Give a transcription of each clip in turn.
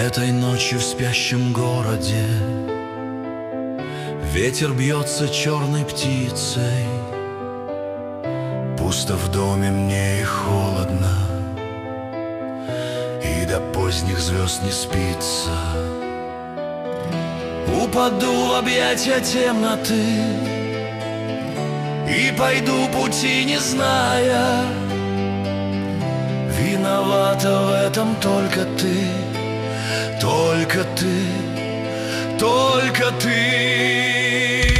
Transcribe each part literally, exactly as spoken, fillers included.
Этой ночью в спящем городе ветер бьется черной птицей. Пусто в доме мне и холодно, и до поздних звезд не спится. Упаду в объятия темноты и пойду пути не зная. Виновата в этом только ты, только ты, только ты.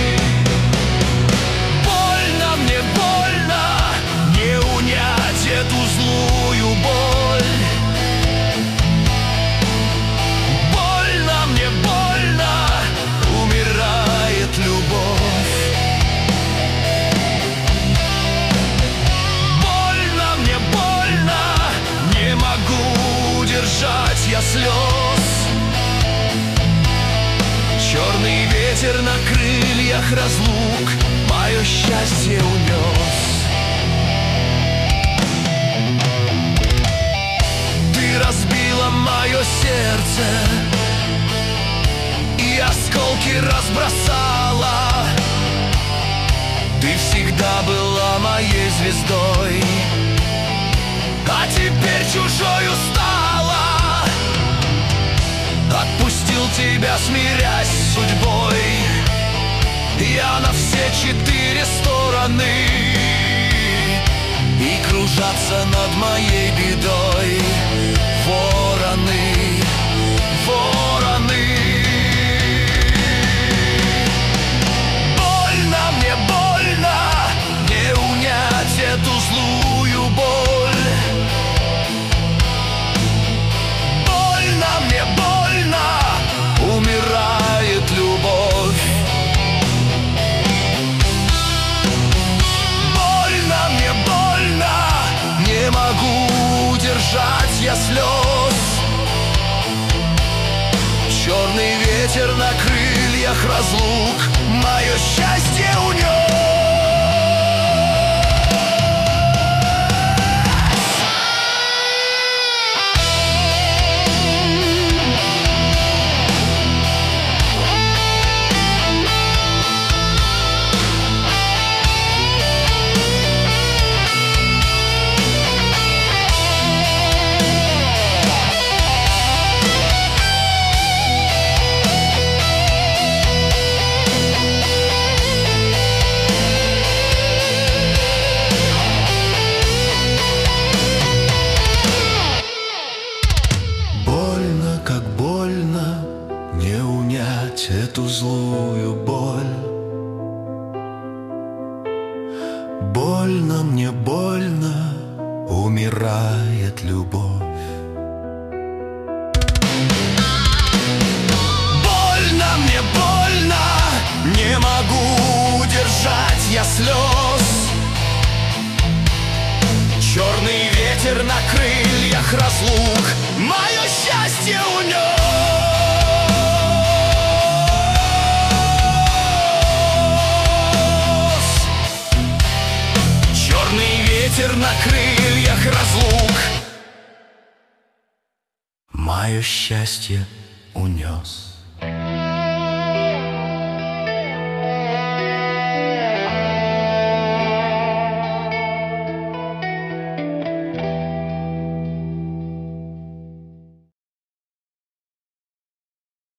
Больно мне, больно, не унять эту злую боль. Больно мне, больно, умирает любовь. Больно мне, больно, не могу удержать я слез. Черный ветер на крыльях разлук мое счастье унес. Ты разбила мое сердце и осколки разбросала. Ты всегда была моей звездой, а теперь чужою стала. Отпустил тебя, смирясь с судьбой. Я на все четыре стороны, и кружатся над моей бедой вороны, вороны. Больно мне, больно, не унять эту злую боль. Больно мне, больно, умирает любовь. Больно мне, больно, не могу удержать я слез. Черный ветер на крыльях разлук мое счастье унес. Эту злую боль. Больно мне, больно, умирает любовь. Больно мне, больно, не могу удержать я слез. Черный ветер на крыльях разлук мое счастье унес. Ветер на крыльях разлук мое счастье унес.